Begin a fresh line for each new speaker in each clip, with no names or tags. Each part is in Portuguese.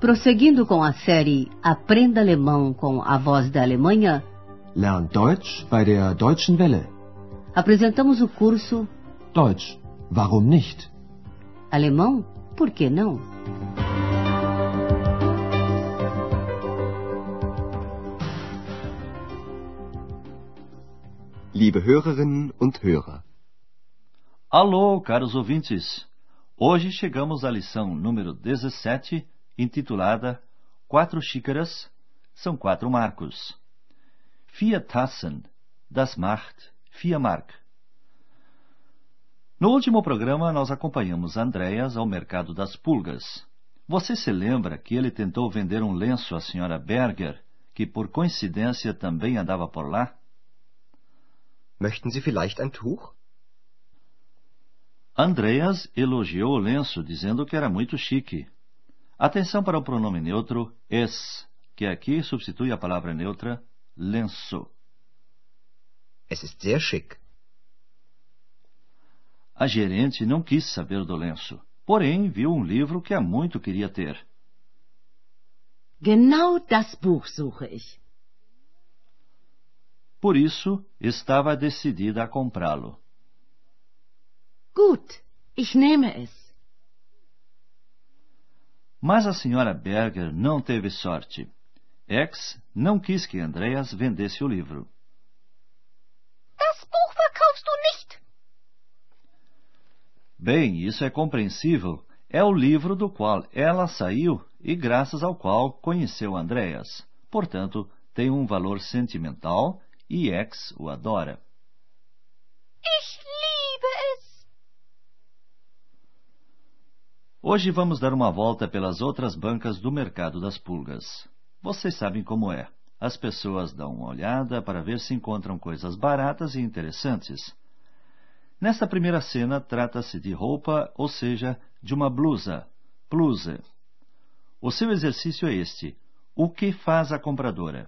Prosseguindo com a série Aprenda Alemão com a Voz da Alemanha,
Lern Deutsch bei der Deutschen Welle.
apresentamos o curso
Deutsch, warum nicht?
Alemão, por que não?
Liebe Hörerinnen und Hörer.
Alô, caros ouvintes! Hoje chegamos à lição número 17, intitulada 4 xícaras são 4 marcos. 4 Tassen, das macht 4 Mark. No último programa, nós acompanhamos Andreas ao mercado das pulgas. Você se lembra que ele tentou vender um lenço à senhora Berger, que por coincidência também andava por lá?
Möchten Sie vielleicht ein Tuch?
Andreas elogiou o lenço, dizendo que era muito chique. Atenção para o pronome neutro es, que aqui substitui a palavra neutra lenço.
Es ist sehr schick.
A gerente não quis saber do lenço, porém viu um livro que há muito queria ter.
Genau das Buch suche ich.
Por isso, estava decidida a comprá-lo.
Gut, ich nehme es.
Mas a senhora Berger não teve sorte. X não quis que Andreas vendesse o livro.
Das Buch verkaufst du nicht.
Bem, isso é compreensível. É o livro do qual ela saiu e graças ao qual conheceu Andreas. Portanto, tem um valor sentimental e X o adora.
Ich liebe es.
Hoje vamos dar uma volta pelas outras bancas do mercado das pulgas. Vocês sabem como é. As pessoas dão uma olhada para ver se encontram coisas baratas e interessantes. Nesta primeira cena, trata-se de roupa, ou seja, de uma blusa, bluse. O seu exercício é este. O que faz a compradora?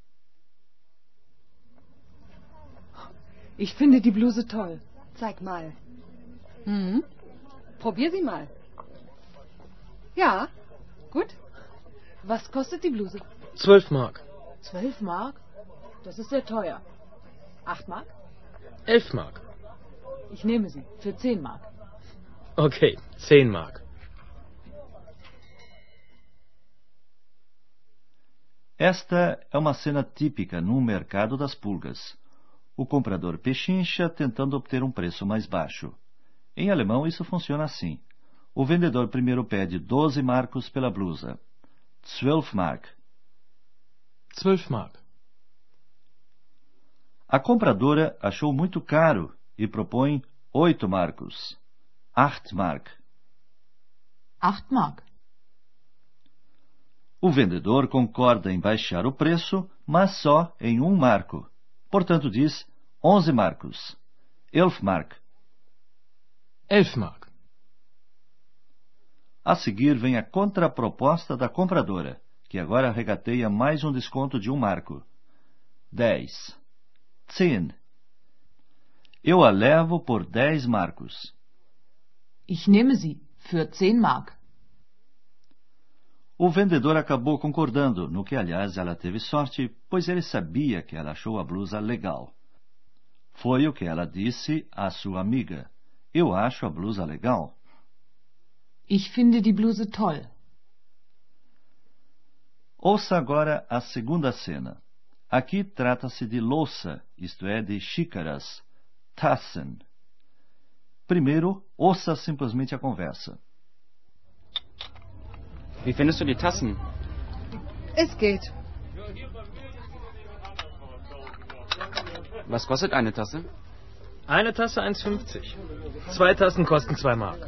Ich finde die Bluse toll.
Zeig mal.
Probier sie mal. Ja, gut. Was kostet die Bluse?
12 Mark.
12 Mark? Das ist sehr teuer. 8 Mark?
11 Mark.
Ich nehme sie für 10 Mark.
Okay, 10 Mark.
Esta é uma cena típica num mercado das pulgas. O comprador pechincha tentando obter um preço mais baixo. Em alemão, isso funciona assim. O vendedor primeiro pede 12 marcos pela blusa. 12 Mark.
12 Mark.
A compradora achou muito caro e propõe 8 marcos. 8 Mark.
8 Mark.
O vendedor concorda em baixar o preço, mas só em 1 marco. Portanto, diz 11 marcos. 11 Mark.
11 Mark.
A seguir vem a contraproposta da compradora, que agora regateia mais um desconto de 1 marco. 10. 10. Eu a levo por 10 marcos.
Ich nehme sie für 10 Mark.
O vendedor acabou concordando, no que, aliás, ela teve sorte, pois ele sabia que ela achou a blusa legal. Foi o que ela disse à sua amiga. Eu acho a blusa legal.
Ich finde die Bluse toll.
Ouça agora a segunda cena. Aqui trata-se de louça, isto é, de xícaras, Tassen. Primeiro, ouça simplesmente a conversa.
Wie findest du die Tassen?
Es geht.
Was kostet eine Tasse?
Eine Tasse 1,50. 2 Tassen kosten 2 Mark.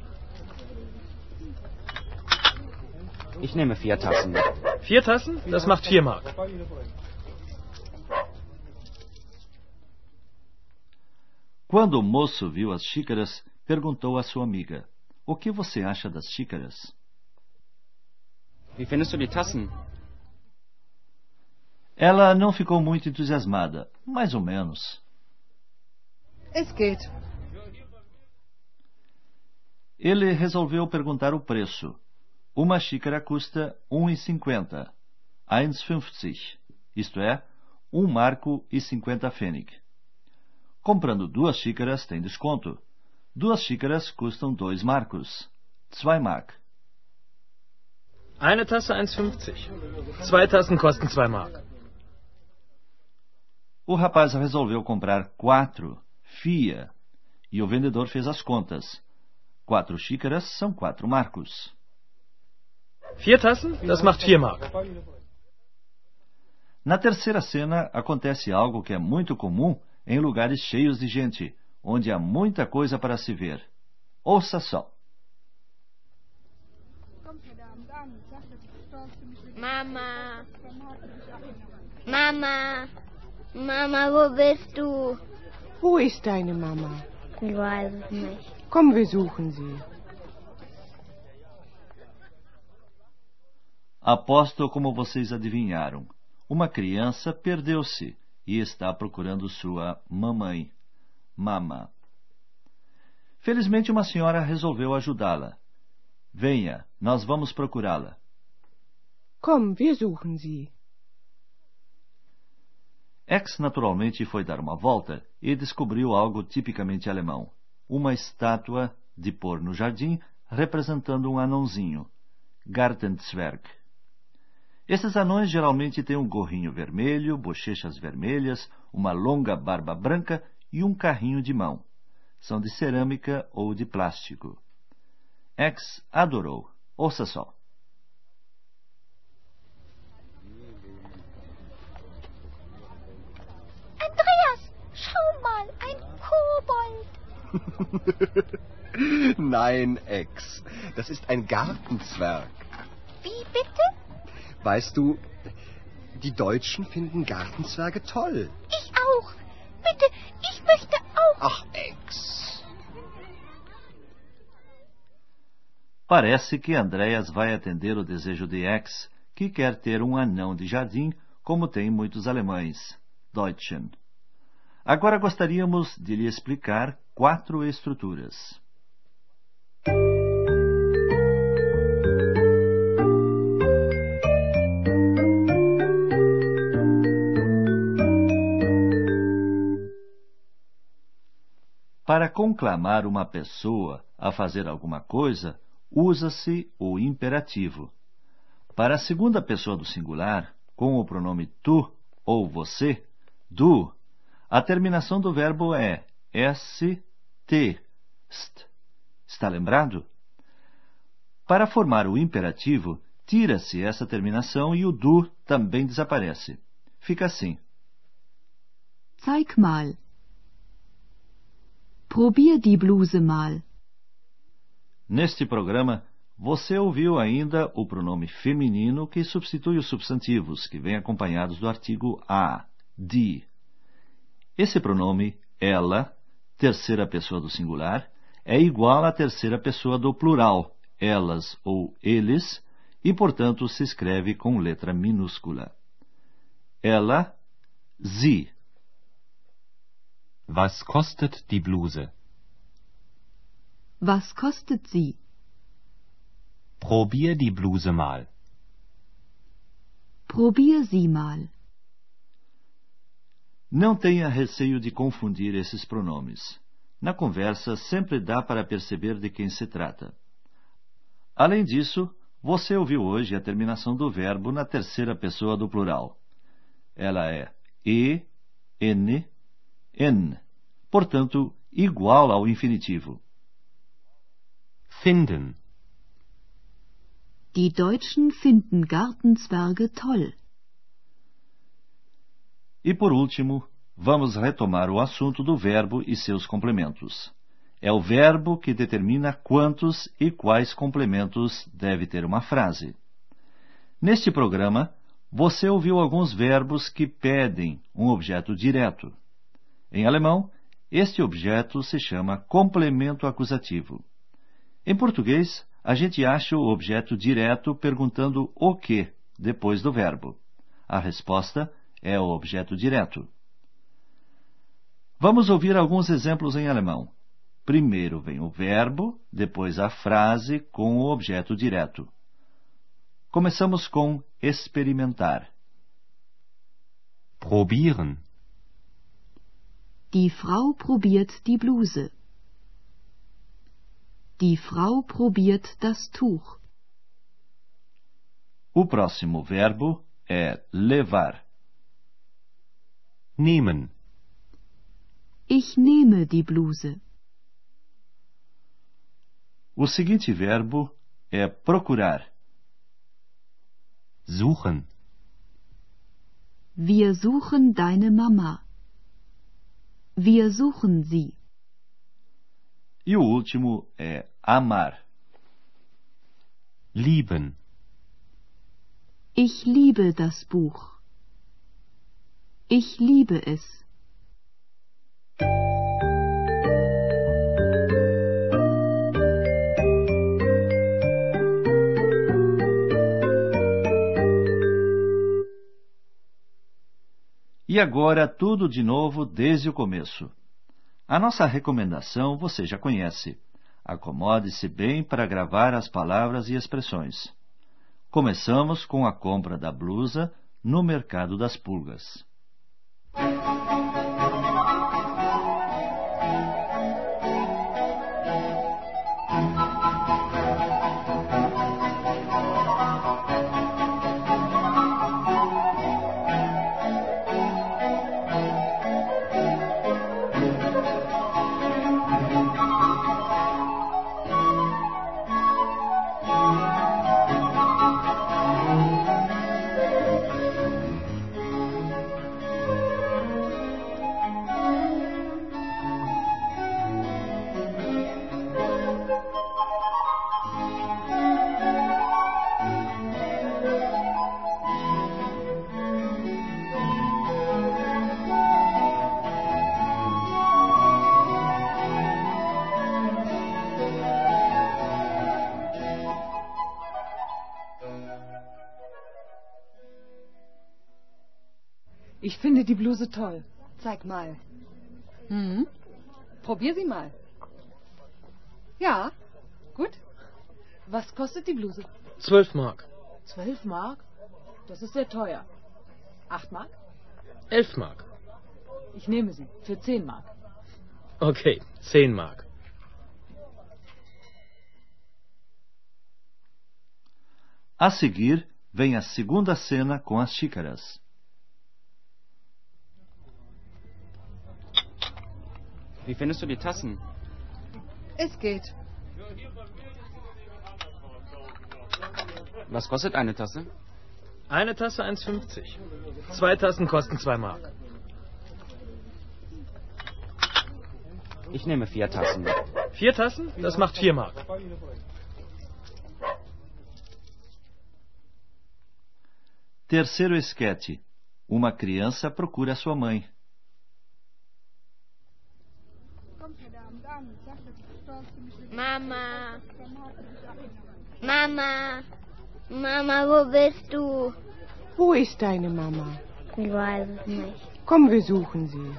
Ich nehme 4 Tassen.
4 Tassen? Das macht 4 Mark.
Quando o moço viu as xícaras, perguntou à sua amiga: O que você acha das xícaras?
Wie findest du die Tassen?
Ela não ficou muito entusiasmada, mais ou menos.
Es geht.
Ele resolveu perguntar o preço. Uma xícara custa 1,50. 1,50. Isto é, 1 marco e 50 Pfennig. Comprando 2 xícaras tem desconto. 2 xícaras custam 2 marcos. 2 Mark.
Eine Tasse 1,50. 2 Tassen kosten 2 Mark.
O rapaz resolveu comprar 4, 4, e o vendedor fez as contas. 4 xícaras são 4 marcos.
4 Tassen, das macht 4 Mark.
Na terceira cena, acontece algo que é muito comum em lugares cheios de gente, onde há muita coisa para se ver. Ouça só.
Mama. Mama. Mama, wo bist du?
Wo ist deine Mama?
Ich weiß es nicht.
Komm, wir suchen sie.
Aposto como vocês adivinharam. Uma criança perdeu-se e está procurando sua mamãe. Mama. Felizmente, uma senhora resolveu ajudá-la. Venha, nós vamos procurá-la.
Komm, wir suchen sie.
X naturalmente foi dar uma volta e descobriu algo tipicamente alemão. Uma estátua de pôr no jardim representando um anãozinho. Gartenzwerg. Esses anões geralmente têm um gorrinho vermelho, bochechas vermelhas, uma longa barba branca e um carrinho de mão. São de cerâmica ou de plástico. X adorou. Ouça só.
Andreas, schau mal, ein Kobold.
Nein, Ex. Das ist ein Gartenzwerg.
Wie bitte?
Weißt du, die Deutschen finden Gartenzwerge toll.
Ich auch. Bitte, ich möchte auch.
Ach, Ex.
Parece que Andreas vai atender o desejo de X, que quer ter um anão de jardim, como tem muitos alemães. Deutschen. Agora gostaríamos de lhe explicar 4 estruturas. Para conclamar uma pessoa a fazer alguma coisa, usa-se o imperativo. Para a segunda pessoa do singular, com o pronome tu ou você, du, a terminação do verbo é st, st. Está lembrado? Para formar o imperativo, tira-se essa terminação e o du também desaparece. Fica assim.
Zeig mal. Probier die Bluse mal.
Neste programa, você ouviu ainda o pronome feminino que substitui os substantivos, que vêm acompanhados do artigo a, die. Esse pronome, ela, terceira pessoa do singular, é igual à terceira pessoa do plural, elas ou eles, e, portanto, se escreve com letra minúscula. Ela, sie.
Was kostet die Bluse?
Was kostet sie?
Probier die Bluse mal.
Probier sie mal.
Não tenha receio de confundir esses pronomes. Na conversa, sempre dá para perceber de quem se trata. Além disso, você ouviu hoje a terminação do verbo na terceira pessoa do plural. Ela é e, n, n, portanto, igual ao infinitivo.
Finden.
Die Deutschen finden Gartenzwerge toll.
E por último, vamos retomar o assunto do verbo e seus complementos. É o verbo que determina quantos e quais complementos deve ter uma frase. Neste programa, você ouviu alguns verbos que pedem um objeto direto. Em alemão, este objeto se chama complemento acusativo. Em português, a gente acha o objeto direto perguntando o que depois do verbo. A resposta é o objeto direto. Vamos ouvir alguns exemplos em alemão. Primeiro vem o verbo, depois a frase com o objeto direto. Começamos com experimentar.
Probieren.
Die Frau probiert die Bluse. Die Frau probiert das Tuch.
O próximo verbo é levar.
Nehmen.
Ich nehme die Bluse.
O seguinte verbo é procurar.
Suchen.
Wir suchen deine Mama. Wir suchen sie.
E o último é amar.
Lieben.
Ich liebe das Buch. Ich liebe es.
E agora tudo de novo desde o começo. A nossa recomendação você já conhece. Acomode-se bem para gravar as palavras e expressões. Começamos com a compra da blusa no Mercado das Pulgas.
Ich finde die Bluse toll. Zeig mal. Probier sie mal. Ja, gut. Was kostet die Bluse?
12 Mark.
12 Mark? Das ist sehr teuer. 8 Mark?
11 Mark.
Ich nehme sie für 10 Mark.
Okay, 10 Mark.
A seguir, vem a segunda cena com as xícaras.
Wie findest du die Tassen?
Es geht.
Was kostet eine Tasse?
Eine Tasse 1,50. 2 Tassen kosten 2 Mark.
Ich nehme 4 Tassen.
4 Tassen? Das macht 4 Mark.
Terceiro esquete. Uma criança procura sua mãe.
Mama. Mama. Mama, wo bist du?
Wo ist deine Mama?
Ich weiß es nicht.
Komm, wir suchen sie.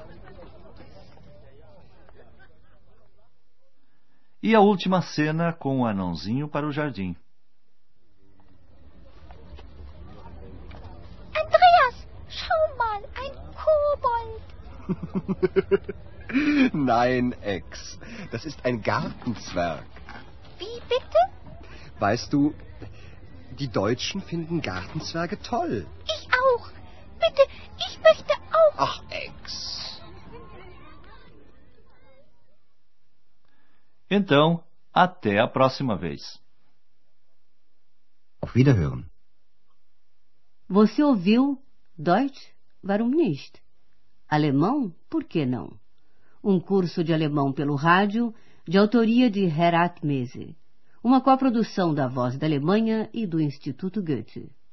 E a última cena com o anãozinho para o jardim.
Andreas, schau mal, ein Kobold.
Nein, Ex. Das ist ein Gartenzwerg.
Wie bitte?
Weißt du, die Deutschen finden Gartenzwerge toll.
Ich auch. Bitte, ich möchte auch.
Ach, Ex.
Então, até a próxima vez.
Auf Wiederhören.
Você ouviu Deutsch, warum nicht? Alemão, por que não? Um curso de alemão pelo rádio, de autoria de Herat Mese. Uma coprodução da Voz da Alemanha e do Instituto Goethe.